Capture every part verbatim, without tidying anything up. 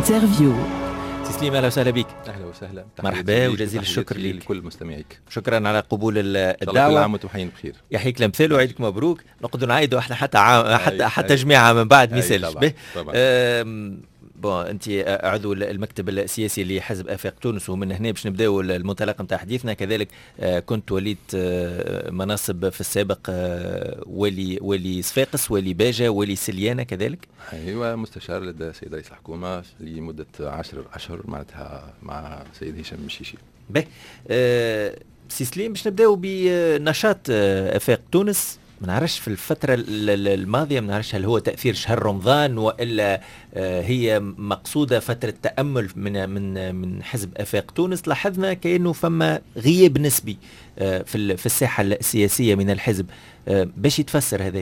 انترفيو. تسليم، اهلا وسهلا بك. اهلا وسهلا، مرحبا وجزيل الشكر لك لكل مستمعيك. شكرا على قبول الدعوه. كل عام وانتم حيين بخير. يحييك الامثال وعيدك مبروك. نقدروا نعيدوا احنا حتى عام حتى حتى جميعه من بعد ما يسالش به. بون انت عضو المكتب السياسي لحزب افاق تونس، ومن هنا باش نبداو المنطلق نتاع حديثنا. كذلك كنت وليت مناصب في السابق، ولي ولي صفاقس، ولي باجه، ولي سليانه كذلك. ايوه، مستشار لدى السيد رئيس الحكومه لمده عشر اشهر معناتها مع سيد هشام مشيشي. به أه سي سليم، باش نبداو بنشاط افاق تونس. ما نعرفش في الفترة الماضية، ما نعرفش هل هو تأثير شهر رمضان والا هي مقصودة فترة تأمل من من من حزب افاق تونس. لاحظنا كأنه فما غياب نسبي في في الساحة السياسية من الحزب. باش يتفسر هذا؟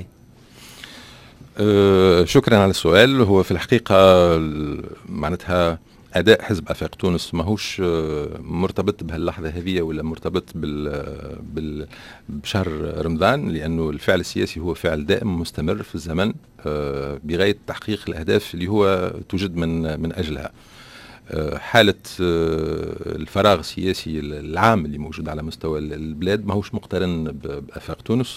أه شكرا على السؤال. هو في الحقيقة معناتها أداء حزب أفاق تونس ماهوش مرتبط بهاللحظة هذه ولا مرتبط بال... بال... بشهر رمضان، لأنه الفعل السياسي هو فعل دائم مستمر في الزمن بغاية تحقيق الأهداف اللي هو توجد من من أجلها. حالة الفراغ السياسي العام اللي موجود على مستوى البلاد ماهوش مقترن بأفاق تونس.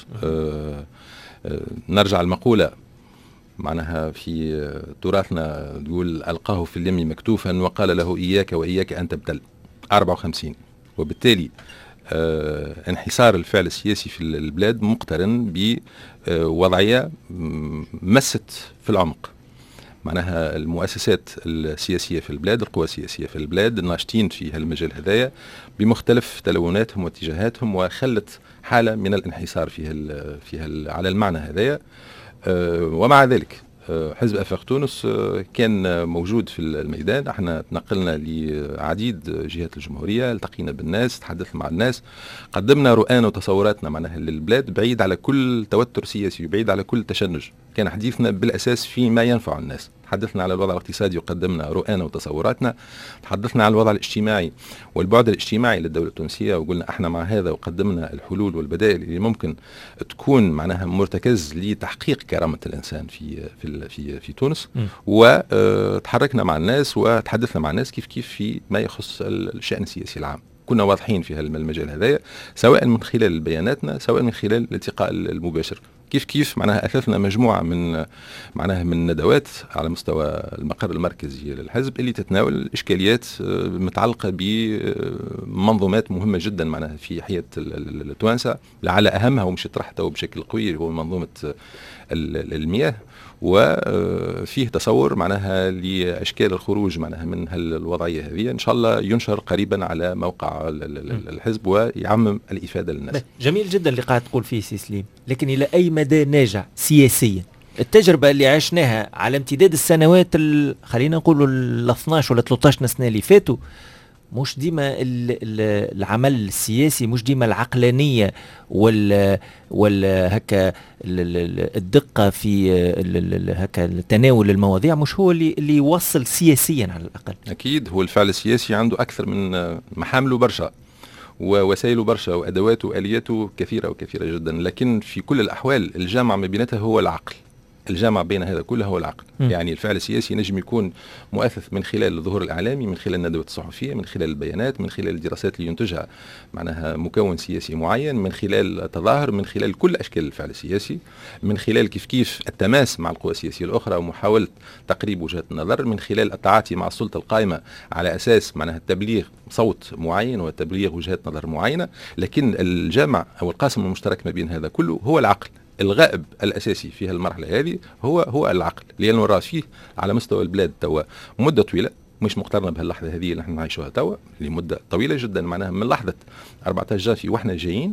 نرجع المقولة معناها في تراثنا تقول ألقاه في اليم مكتوفا وقال له إياك وإياك أن تبتل. أربعة وخمسين. وبالتالي آه انحسار الفعل السياسي في البلاد مقترن بوضعية مست في العمق. معناها المؤسسات السياسية في البلاد، القوى السياسية في البلاد الناشطين في هالمجال هذايا بمختلف تلوناتهم واتجاهاتهم، وخلت حالة من الانحسار في هال في هال على المعنى هذايا. أه ومع ذلك أه حزب أفاق تونس أه كان موجود في الميدان. احنا تنقلنا لعديد جهات الجمهورية، التقينا بالناس، تحدثنا مع الناس، قدمنا رؤانا وتصوراتنا معناها للبلاد بعيد على كل توتر سياسي وبعيد على كل تشنج. كان حديثنا بالأساس فيما ينفع الناس. تحدثنا على الوضع الاقتصادي وقدمنا رؤانا وتصوراتنا. تحدثنا على الوضع الاجتماعي والبعد الاجتماعي للدولة التونسية، وقلنا احنا مع هذا وقدمنا الحلول والبدائل اللي ممكن تكون معناها مرتكز لتحقيق كرامة الإنسان في في في, في تونس. وتحركنا مع الناس وتحدثنا مع الناس كيف كيف في ما يخص الشأن السياسي العام. كنا واضحين في المجال هذايا، سواء من خلال بياناتنا سواء من خلال الالتقاء المباشر. كيف كيف معناها أثثنا مجموعة من معناها من ندوات على مستوى المقر المركزي للحزب اللي تتناول إشكاليات متعلقة بمنظومات مهمة جدا معناها في حياة التوانسة، لعل أهمها ومش طرحته بشكل قوي هو منظومة المياه، وفيه تصور معناها لأشكال الخروج معناها من هالوضعية هذه. إن شاء الله ينشر قريبا على موقع الحزب ويعمم الإفادة للناس. جميل جدا اللي قاعد تقول فيه سي سليم، لكن إلى أي مدى ناجع سياسيا؟ التجربة اللي عشناها على امتداد السنوات خلينا نقولوا ال اثناش ولا ثلاثة عشر سنة اللي فاتوا، مش ديما العمل السياسي، مش ديما العقلانية وال وال هكا الدقة في هكا تناول المواضيع، مش هو اللي اللي يوصل سياسيا على الأقل. أكيد هو الفعل السياسي عنده أكثر من محامله برشا ووسائله برشا وأدواته وآلياته كثيرة وكثيرة جدا، لكن في كل الأحوال الجامع ما بيناتها هو العقل. الجامع بين هذا كله هو العقل. م. يعني الفعل السياسي نجم يكون مؤثث من خلال الظهور الإعلامي، من خلال الندوات الصحفية، من خلال البيانات، من خلال الدراسات اللي ينتجها معناها مكون سياسي معين، من خلال التظاهر، من خلال كل أشكال الفعل السياسي، من خلال كيف كيف التماس مع القوى السياسية الأخرى ومحاولة تقريب وجهات النظر، من خلال التعاطي مع السلطة القائمة على أساس معناها تبليغ صوت معين وتبليغ وجهات نظر معينة. لكن الجامع أو القاسم المشترك ما بين هذا كله هو العقل. الغائب الأساسي في المرحلة هذه هو هو العقل، لأنه راه فيه على مستوى البلاد توا مدة طويلة مش مقترنة بهاللحظة هذه اللي احنا نعيشوها توا، لمدة طويلة جدا معناها من لحظة أربعة عشر جافي واحنا جايين.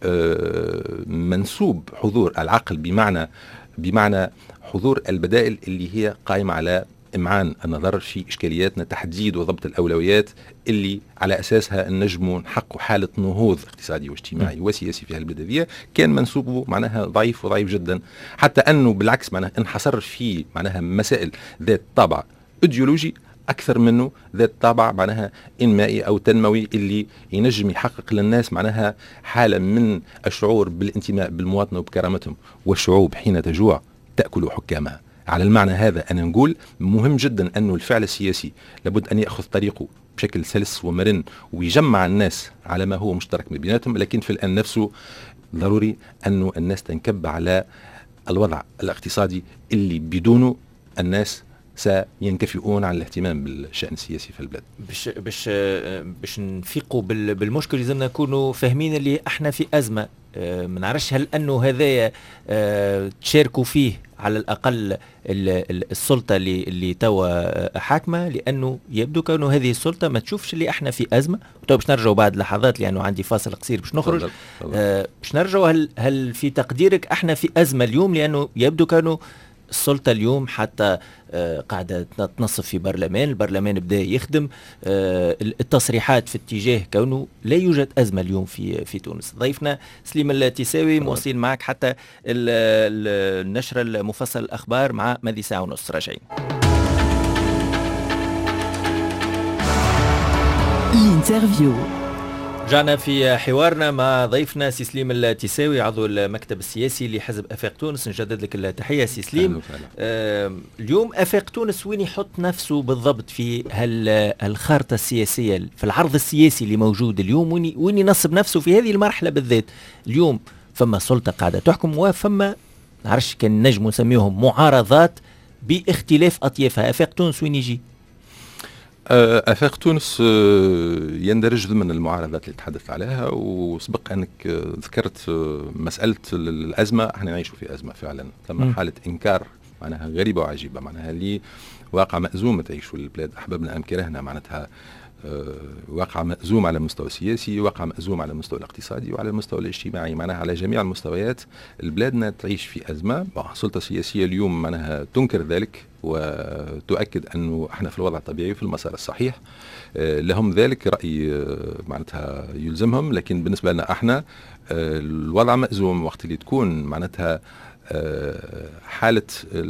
آه منسوب حضور العقل بمعنى بمعنى حضور البدائل اللي هي قائمة على إمعان النظر في إشكالياتنا، تحديد وضبط الأولويات اللي على أساسها النجم نحقق حالة نهوض اقتصادي واجتماعي م. وسياسي في هالبلدية. كان منسوبه معناها ضعيف وضعيف جدا، حتى أنه بالعكس معناها انحصر في معناها مسائل ذات طابع إيديولوجي أكثر منه ذات طابع معناها إنمائي أو تنموي اللي ينجم يحقق للناس معناها حالة من الشعور بالانتماء بالمواطنة وبكرامتهم. والشعوب حين تجوع تأكل حكامها. على المعنى هذا أنا نقول مهم جدا أنه الفعل السياسي لابد أن يأخذ طريقه بشكل سلس ومرن ويجمع الناس على ما هو مشترك بيناتهم، لكن في الآن نفسه ضروري أنه الناس تنكب على الوضع الاقتصادي اللي بدونه الناس سينكفئون عن الاهتمام بالشأن السياسي في البلاد. باش باش باش نفيقوا بالمشكل لازمنا نكونوا فاهمين اللي احنا في أزمة. اه ما نعرفش هل انه هذايا اه تشاركوا فيه على الأقل السلطة اللي اللي توا حاكمة، لأنه يبدو كأنه هذه السلطة ما تشوفش اللي احنا في أزمة. تو باش نرجعوا بعد لحظات لأنه عندي فاصل قصير باش نخرج. اه باش نرجعوا هل هل في تقديرك احنا في أزمة اليوم؟ لأنه يبدو كأنه السلطة اليوم حتى آه قاعدة تنصف في برلمان، البرلمان بدأ يخدم، آه التصريحات في اتجاه كونه لا يوجد أزمة اليوم في في تونس. ضيفنا سليم التساوي مواصلين معك حتى النشرة المفصل الأخبار مع ماضي ساعة ونص راجعين. الانترفيو. رجعنا في حوارنا مع ضيفنا سي سليم التساوي عضو المكتب السياسي لحزب أفاق تونس. نجدد لك التحية سي سليم. آه اليوم أفاق تونس وين يحط نفسه بالضبط في هالخارطة السياسية، في العرض السياسي اللي موجود اليوم؟ وين وين ينصب نفسه في هذه المرحلة بالذات؟ اليوم فما سلطة قاعدة تحكم وفما نعرفش كان نجم نسميهم معارضات باختلاف أطيافها. أفاق تونس وين يجي؟ أفاق تونس يندرج ضمن المعارضات اللي تحدث عليها، وسبق أنك ذكرت مسألة الأزمة. احنا نعيش في أزمة فعلا، ثم حالة إنكار معناها غريبة وعجيبة، معناها اللي واقع مأزوم تعيشوا البلاد أحبابنا أم كرهنا، معناتها واقع مأزوم على المستوى السياسي، واقع مأزوم على المستوى الاقتصادي وعلى المستوى الاجتماعي، معناها على جميع المستويات البلادنا تعيش في أزمة. السلطة السياسية اليوم معناها تنكر ذلك وتؤكد أنه احنا في الوضع الطبيعي في المسار الصحيح. لهم ذلك رأي معناتها يلزمهم، لكن بالنسبة لنا احنا الوضع مأزوم وقت اللي تكون معناتها حالة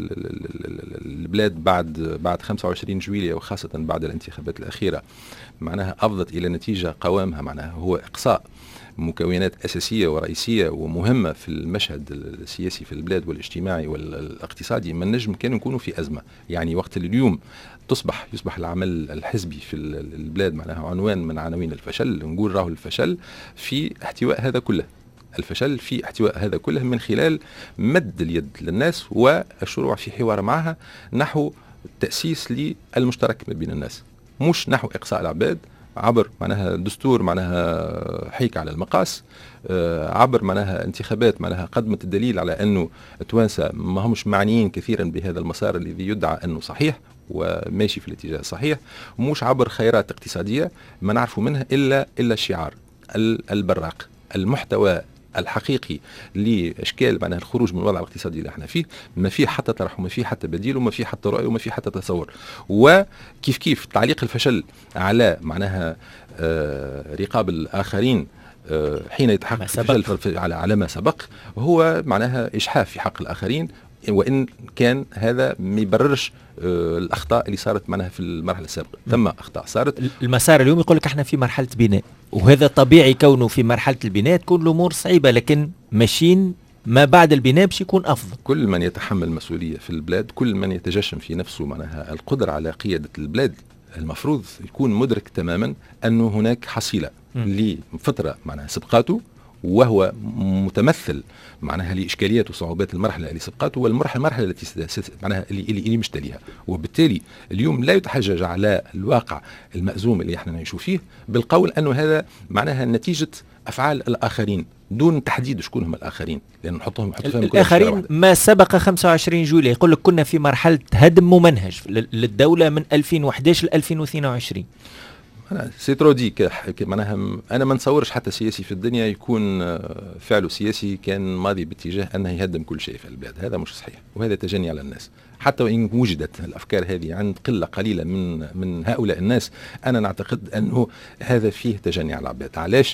البلاد بعد بعد خمسة وعشرين جويلية وخاصة بعد الانتخابات الأخيرة معناها أفضت إلى نتيجة قوامها، معناها هو إقصاء مكونات أساسية ورئيسية ومهمة في المشهد السياسي في البلاد والاجتماعي والاقتصادي. من نجم كانوا يكونوا في أزمة، يعني وقت اليوم تصبح يصبح العمل الحزبي في البلاد معناها عنوان من عناوين الفشل. نقول راهو الفشل في احتواء هذا كله، الفشل في احتواء هذا كله من خلال مد اليد للناس والشروع في حوار معها نحو تأسيس للمشترك ما بين الناس، مش نحو إقصاء العباد عبر معناها دستور معناها حيك على المقاس، عبر معناها انتخابات معناها قدمت الدليل على أنه التوانسة ما همش معنيين كثيرا بهذا المسار الذي يدعى أنه صحيح وماشي في الاتجاه الصحيح، ومش عبر خيرات اقتصادية ما نعرفوا منها إلا إلا الشعار البراق. المحتوى الحقيقي لاشكال معناها الخروج من الوضع الاقتصادي اللي احنا فيه ما فيه حتى طرح وما فيه حتى بديل وما فيه حتى رؤيه وما فيه حتى تصور. وكيف كيف تعليق الفشل على معناها آه رقاب الاخرين آه حين يتحقق الفشل على على ما سبق هو معناها اجحاف في حق الاخرين، وان كان هذا ما يبررش آه الاخطاء اللي صارت معناها في المرحله السابقه. ثم اخطاء صارت. المسار اليوم يقول لك احنا في مرحله بناء، وهذا طبيعي كونه في مرحله البناء تكون الامور صعيبه، لكن ماشيين ما بعد البناء باش يكون افضل. كل من يتحمل مسؤوليه في البلاد، كل من يتجشم في نفسه معناها القدره على قياده البلاد، المفروض يكون مدرك تماما انه هناك حصيله لفتره معناها سبقاته، وهو متمثل معناها لإشكاليات وصعوبات المرحلة اللي سبقته والمرحلة المرحلة التي معناها اللي اللي, اللي مش تليها. وبالتالي اليوم لا يتحجج على الواقع المأزوم اللي احنا نعيشوا فيه بالقول أنه هذا معناها نتيجة أفعال الآخرين دون تحديد شكون هم الآخرين، لأن نحطهم نحط فيهم الآخرين ما سبق خمسة وعشرين جويلية. يقول لك كنا في مرحلة هدم ممنهج للدولة من ألفين وإحدى عشر ل ألفين واثنين وعشرين. أنا سيترودي معناها أنا ما نصورش حتى سياسي في الدنيا يكون فعله سياسي كان ماضي باتجاه أنه يهدم كل شيء في البلاد، هذا مش صحيح وهذا تجني على الناس. حتى وإن وجدت الأفكار هذه عند قلة قليلة من من هؤلاء الناس، أنا نعتقد أنه هذا فيه تجني على العباد. علاش؟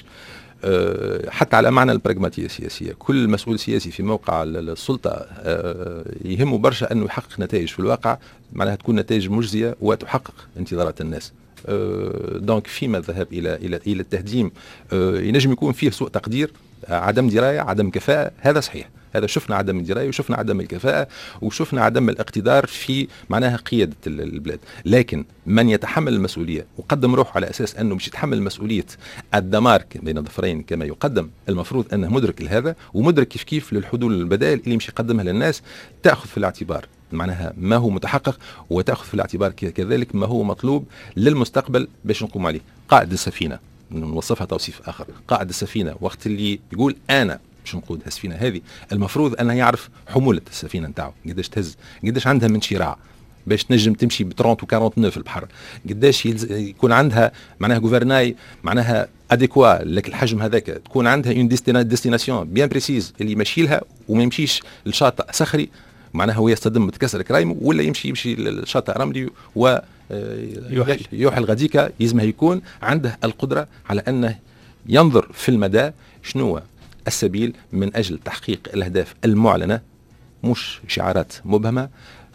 أه حتى على معنى البراغماتية السياسية، كل مسؤول سياسي في موقع السلطة أه يهمه برشا أنه يحقق نتائج في الواقع معناها تكون نتائج مجزية وتحقق انتظارات الناس. أه دونك فيما الذهاب الى الى الى التهديم أه ينجم يكون فيه سوء تقدير، عدم درايه، عدم كفاءه، هذا صحيح، هذا شفنا عدم الدرايه وشفنا عدم الكفاءه وشفنا عدم الاقتدار في معناها قياده البلاد. لكن من يتحمل المسؤوليه وقدم روحه على اساس انه مش يتحمل مسؤوليه الدمار بين الظفرين كما يقدم، المفروض انه مدرك لهذا ومدرك كيف كيف للحلول البدائل اللي مش يقدمها للناس، تاخذ في الاعتبار معناها ما هو متحقق وتاخذ في الاعتبار كذلك ما هو مطلوب للمستقبل باش نقوم عليه. قائد السفينه نوصفها توصيف اخر، قائد السفينه وقت اللي يقول انا باش نقود السفينه هذه، المفروض انه يعرف حموله السفينه نتاعو قداش تهز، قداش عندها من شراع باش تنجم تمشي ب ثلاثين و أربعين نوف في البحر، قداش يكون عندها معناها غوفرناي معناها اديكوا لك الحجم هذاك، تكون عندها اون ديستيناسيون بيان بريسيز اللي يمشي لها وما يمشيش لشاطئ صخري معناها هو يصطدم تكسر كرايم، ولا يمشي يمشي للشاطئ رملي و يوحل يوحل غاديكا. يلزمه يكون عنده القدره على انه ينظر في المدى شنو السبيل من اجل تحقيق الاهداف المعلنه، مش شعارات مبهمه،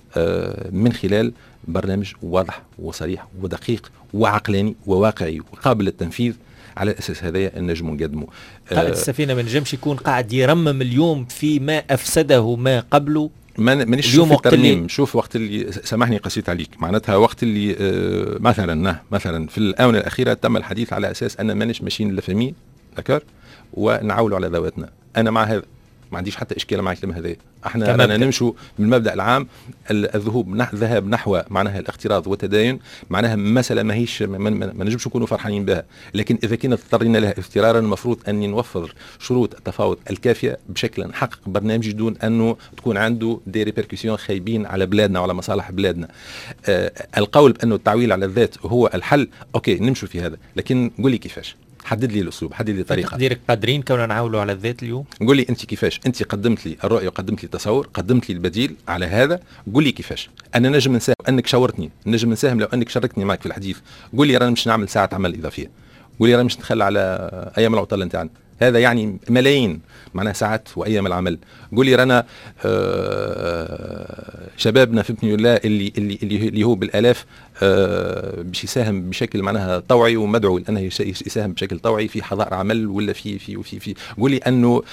من خلال برنامج واضح وصريح ودقيق وعقلاني وواقعي وقابل للتنفيذ. على الاساس هذايا النجم نقدمه. قائد السفينه ما نجمش يكون قاعد يرمم اليوم فيما افسده ما قبله. ما مانيش اليوم وقت اللي شوف وقت اللي سامحني قسيت عليك، معناتها وقت اللي آه مثلا مثلا في الاونه الاخيره تم الحديث على اساس ان مانيش ماشيين لفامي دكار ونعولوا على ذواتنا. انا مع هذا، ما عنديش حتى اشكال مع الكلام هذا. احنا رانا نمشوا من المبدا العام الذهوب نح ذهاب نحو معناها الاقتراض والتداين، معناها مساله ماهيش ما, ما, ما نجمش نكونوا فرحانين بها، لكن اذا كنا اضطرينا لها اضطرارا المفروض ان نوفر شروط التفاوض الكافيه بشكل نحقق برنامج دون انه تكون عنده دي ريبركسيون خايبين على بلادنا وعلى مصالح بلادنا. آه القول بانه التعويل على الذات هو الحل، اوكي نمشوا في هذا، لكن قولي كيفاش، حدد لي الاسلوب، حدد لي الطريقه. تقديرك قادرين كوننا نعاولوا على الذات اليوم؟ قول لي انت كيفاش، انت قدمت لي الرؤيه وقدمت لي التصور، قدمت لي البديل على هذا، قول لي كيفاش. انا نجم نساهم انك شاورتني، نجم نساهم لو انك شاركتني معك في الحديث. قول لي رانا مش نعمل ساعه عمل اضافيه، قول لي رانا مش نتخلى على ايام العطله نتاعنا، هذا يعني ملايين معناها ساعات وايام العمل. قول لي رانا آه شبابنا في بني الله اللي اللي اللي هو بالالاف آه باش يساهم بشكل معناها طوعي ومدعو لانه يساهم بشكل طوعي في حضاره عمل ولا في في في في قول لي انه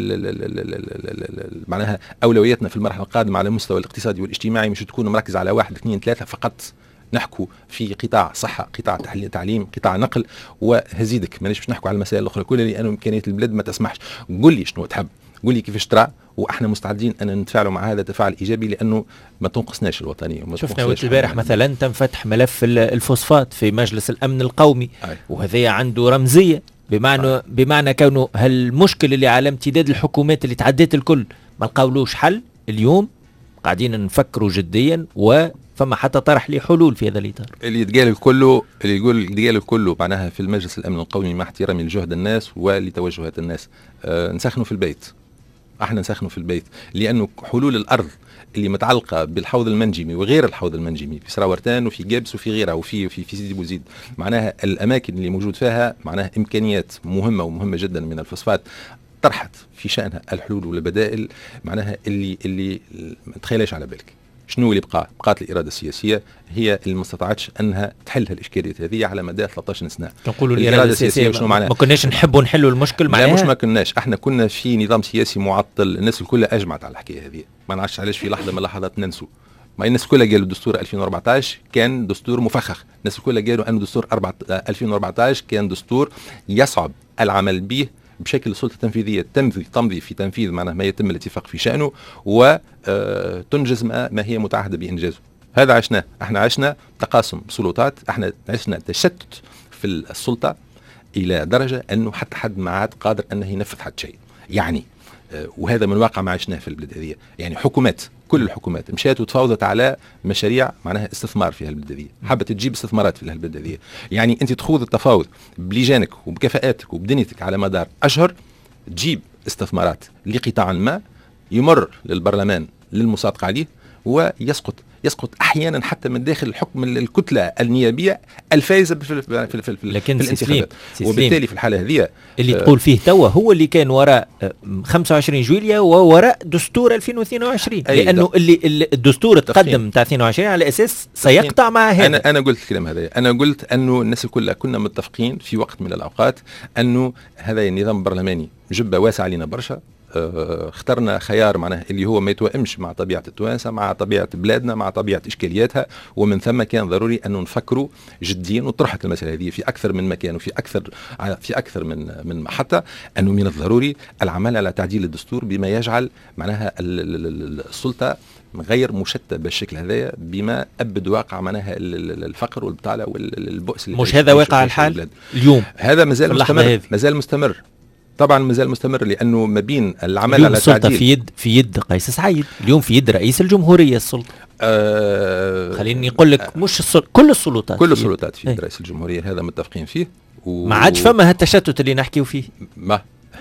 معناها اولوياتنا في المرحله القادمه على المستوى الاقتصادي والاجتماعي مش تكون مركز على واحد اثنين ثلاثه فقط، نحكوا في قطاع صحة، قطاع تعليم، قطاع نقل، وهزيدك مانيش باش نحكوا على المسائل الأخرى كلها لأنه إمكانيات البلاد ما تسمحش. قول لي شنو تحب، قول لي كيفاش ترى، وإحنا مستعدين أن نتفاعلوا مع هذا تفاعل إيجابي لأنه ما تنقصناش الوطنية. شفنا وقت البارح مثلا تم فتح ملف الفوسفات في مجلس الأمن القومي، وهذا عنده رمزية بمعنى آه. بمعنى كونه هالمشكل اللي على امتداد الحكومات اللي تعديت الكل ما لقاولوش حل، اليوم قاعدين نفكروا جديا و فما حتى طرح لي حلول في هذا الاطار. اللي يتقال كله اللي يقول يتقال كله معناها في المجلس الامن القومي مع احترامي لجهد الناس ولتوجهات الناس، أه نسخنوا في البيت، احنا نسخنوا في البيت، لانه حلول الارض اللي متعلقه بالحوض المنجمي وغير الحوض المنجمي في سراورتان وفي جابس وفي غيرها وفي في في سيدي بوزيد، معناها الاماكن اللي موجود فيها معناها امكانيات مهمه ومهمه جدا من الفوسفات طرحت في شانها الحلول والبدائل معناها اللي اللي ما تخيلش على بالك. شنو اللي بقى؟ بقات الإرادة السياسية هي اللي ما استطاعتش أنها تحل هالإشكاليات هذه على مدى ثلاثة عشر سنة. تقولوا الإرادة السياسية شنو معناها؟ ما كناش نحبوا نحلوا المشكل معناها؟ لا مش ما كناش، احنا كنا في نظام سياسي معطل، الناس الكل أجمعت على الحكاية هذه، ما نعرفش علاش في لحظة من اللحظات ننسوا. ما الناس كلها قالوا دستور ألفين وأربعة عشر كان دستور مفخخ، الناس كلها قالوا أن دستور ألفين وأربعة عشر كان دستور يصعب العمل به بشكل السلطة التنفيذية تمضي تمضي في تنفيذ معناه ما يتم الاتفاق في شأنه وتنجز ما, ما هي متعهدة بإنجازه. هذا عشناه، احنا عشنا تقاسم سلطات، احنا عشنا تشتت في السلطة إلى درجة أنه حتى حد ما عاد قادر أنه ينفذ حد شيء يعني، وهذا من واقع ما عشناه في البلاد هذه. يعني حكومات كل الحكومات مشات وتفاوضت على مشاريع معناها استثمار في هالبلاد هذه، حابة تجيب استثمارات في هالبلاد هذه. يعني أنت تخوض التفاوض بلجانك وبكفاءاتك وبدنيتك على مدار أشهر، تجيب استثمارات لقطاع ما، يمر للبرلمان للمصادقة عليه ويسقط يسقط احيانا حتى من داخل الحكم الكتله النيابيه الفائزه في, في, في, في, لكن في الانتخابات. وبالتالي في الحاله هذه اللي آه تقول فيه توا هو اللي كان وراء خمسة وعشرين جويليا ووراء دستور ألفين واثنين وعشرين، لانه اللي, اللي الدستور تقدم تاع اثنين وعشرين على اساس سيقطع مع هذا. انا انا قلت الكلام هذا، انا قلت انه الناس كلها كنا متفقين في وقت من الاوقات انه هذا النظام البرلماني جبه واسع علينا برشا، اه اخترنا خيار معناها اللي هو ما يتوائمش مع طبيعة التوانسة، مع طبيعة بلادنا، مع طبيعة إشكالياتها، ومن ثم كان ضروري أن نفكروا جديا. وطرحت المسألة هذه في أكثر من مكان وفي أكثر في أكثر من من محطة، أنه من الضروري العمل على تعديل الدستور بما يجعل معناها السلطة غير مشتتة بالشكل هذايا، بما أبد واقع معناها الفقر والبطالة والبؤس. مش هذا واقع الحال اليوم؟ هذا مازال مستمر، مازال مستمر طبعا، مازال مستمر، لانه ما بين العمل على السلطه تعديل في يد في يد قيس سعيد، اليوم في يد رئيس الجمهوريه السلطه. آه خليني نقول لك آه مش السلطة، كل السلطات كل السلطات في يد رئيس الجمهوريه، هذا متفقين فيه. و... ما عادش فما هالتشتت اللي نحكيو فيه. ما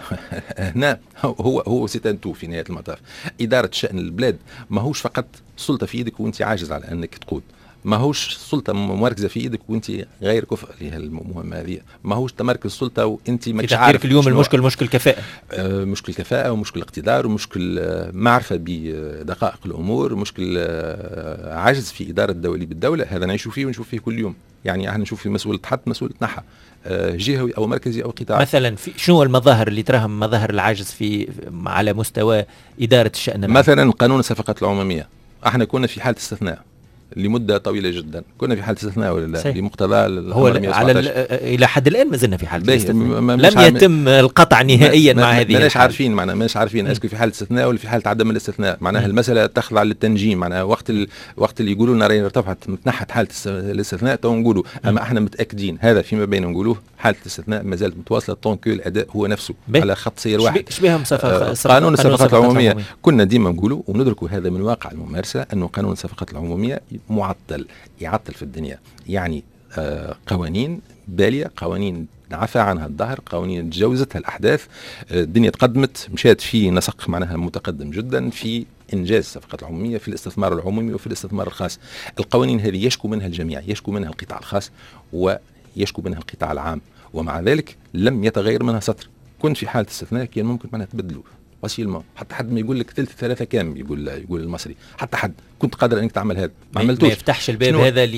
هنا هو هو سيتانتو في نهايه المطاف. اداره شان البلاد ماهوش فقط سلطه في يدك وانت عاجز على انك تقود، ماهوش سلطه مركزه في ايدك وانت غير كفء لهالمهمه هذه، ماهوش تمركز سلطه وانت ماكش عارف. اليوم المشكل مشكل كفاءه، آه مشكل كفاءه ومشكل اقتدار ومشكل آه معرفه بدقائق الامور، مشكل آه عجز في اداره الدولي بالدوله. هذا نعيشوا فيه ونشوف فيه كل يوم. يعني احنا نشوف في مسؤولة حط مسؤولة نحى آه جهوي او مركزي او قطاعي. مثلا في شنو المظاهر اللي تراهم مظاهر العجز في على مستوى اداره الشان؟ مثلا قانون الصفقات العموميه، احنا كنا في حاله استثناء لمده طويله جدا، كنا في حاله استثناء ولا لا لمقتضى هو على الى حد الان ما زلنا في حاله استثناء، لم يتم القطع نهائيا مع هذه. ماناش عارفين معناها ماناش عارفين اسكو في حاله استثناء ولا في حاله عدم الاستثناء. معناها المساله تخضع للتنجيم. معناها وقت ال... وقت اللي يقولوا لنا راهي ارتفعت تنحت حاله الاستثناء تو نقولوا، اما احنا متاكدين هذا فيما بين نقولوه حاله الاستثناء ما زالت متواصله طونكو الاداء هو نفسه بي. على خط سير واحد. شبيهم صفقة قانون الصفقات العموميه العمومية. كنا ديما نقولوا وندركوا هذا من واقع الممارسه انه قانون الصفقات العموميه معطل يعطل في الدنيا. يعني آه قوانين باليه، قوانين عفى عنها الظهر، قوانين تجاوزتها الاحداث، آه الدنيا تقدمت مشات في نسق معناها متقدم جدا في انجاز الصفقات العموميه، في الاستثمار العمومي وفي الاستثمار الخاص. القوانين هذه يشكو منها الجميع، يشكو منها القطاع الخاص ويشكو منها القطاع العام، ومع ذلك لم يتغير منها سطر. كنت في حاله استثناء كان ممكن معناها تبدلوا فاسيلمون، حتى حد ما يقول لك ثلث ثلاثه كامل، يقول يقول المصري، حتى حد كنت قادر انك تعمل هذا ما عملتوش. ما يفتحش الباب هذا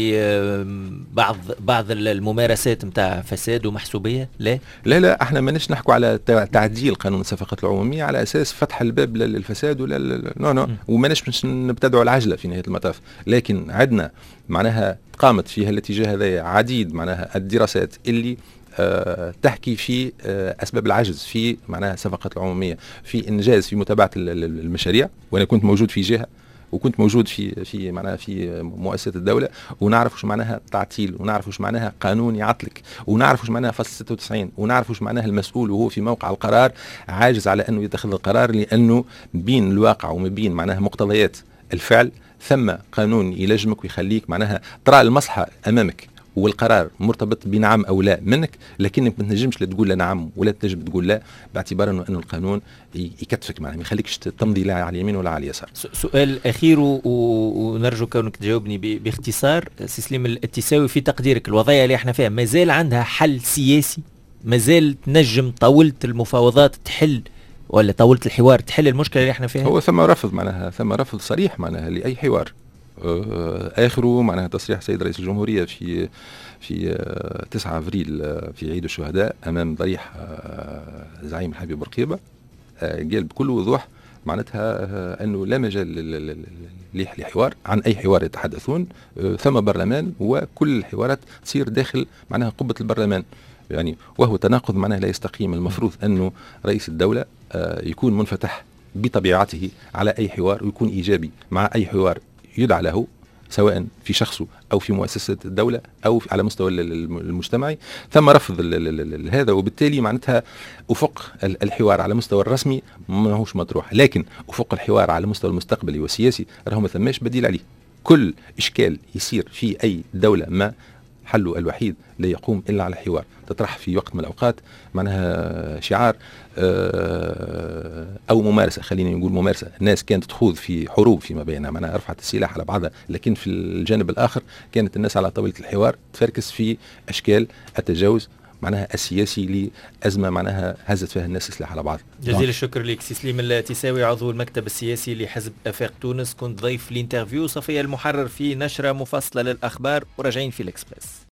لبعض بعض الممارسات نتاع فساد ومحسوبيه. لا لا لا احنا ماناش نحكوا على تعديل قانون الصفقات العموميه على اساس فتح الباب للفساد ولا نو نو، وماناش نبتدعوا العجله في نهايه المطاف. لكن عندنا معناها قامت في هالاتجاه هذا عديد معناها الدراسات اللي أه تحكي في أه أسباب العجز في معناها الصفقات العمومية، في إنجاز في متابعة المشاريع. وأنا كنت موجود في جهة وكنت موجود في في معناها في مؤسسات الدولة، ونعرف وش معناها تعطيل، ونعرف وش معناها قانون يعطلك، ونعرف وش معناها فصل ستة وتسعين، ونعرف وش معناها المسؤول وهو في موقع القرار عاجز على أنه يتخذ القرار، لأنه بين الواقع وما بين معناها مقتضيات الفعل ثم قانون يلجمك ويخليك معناها ترى المصلحة أمامك والقرار مرتبط بنعم او لا منك، لكنك ما تنجمش لا تقول لا نعم ولا تنجم تقول لا، باعتبار انه القانون يكتفك معناها ما يخليكش تمضي لا على اليمين ولا على اليسار. سؤال اخير ونرجو كونك تجاوبني باختصار. سي سليم التساوي، في تقديرك الوضعيه اللي احنا فيها مازال عندها حل سياسي؟ مازال تنجم طولت المفاوضات تحل ولا طولت الحوار تحل المشكله اللي احنا فيها؟ هو ثم رفض معناها ثم رفض صريح معناها لاي حوار. آخره معناها تصريح سيد رئيس الجمهورية في في تسعة أفريل في عيد الشهداء أمام ضريح زعيم الحبيب بورقيبة، قال بكل وضوح معناتها أنه لا مجال لحوار عن أي حوار يتحدثون، ثم برلمان وكل الحوارات تصير داخل معناها قبة البرلمان. يعني وهو تناقض معناها لا يستقيم. المفروض أنه رئيس الدولة يكون منفتح بطبيعته على أي حوار ويكون إيجابي مع أي حوار يدعى له، سواء في شخصه أو في مؤسسة الدولة أو على مستوى المجتمعي. ثم رفض هذا، وبالتالي معناتها أفق الحوار على مستوى الرسمي ما هوش مطروح، لكن أفق الحوار على مستوى المستقبلي والسياسي راهو ما ثماش بديل عليه. كل إشكال يصير في أي دولة ما حله الوحيد لا يقوم إلا على الحوار. تطرح في وقت من الأوقات معناها شعار أو ممارسة، خلينا نقول ممارسة، الناس كانت تخوض في حروب فيما بينها، معناها رفعت السلاح على بعضها، لكن في الجانب الآخر كانت الناس على طاولة الحوار تفركس في أشكال التجاوز معناها السياسي لأزمة معناها هزت فيها الناس السلاح على بعض. جزيل الشكر لك سي سليم التساوي، عضو المكتب السياسي لحزب آفاق تونس، كنت ضيف الانترفيو صفية المحرر في نشرة مفصلة للأخبار، وراجعين في الإكسبرس.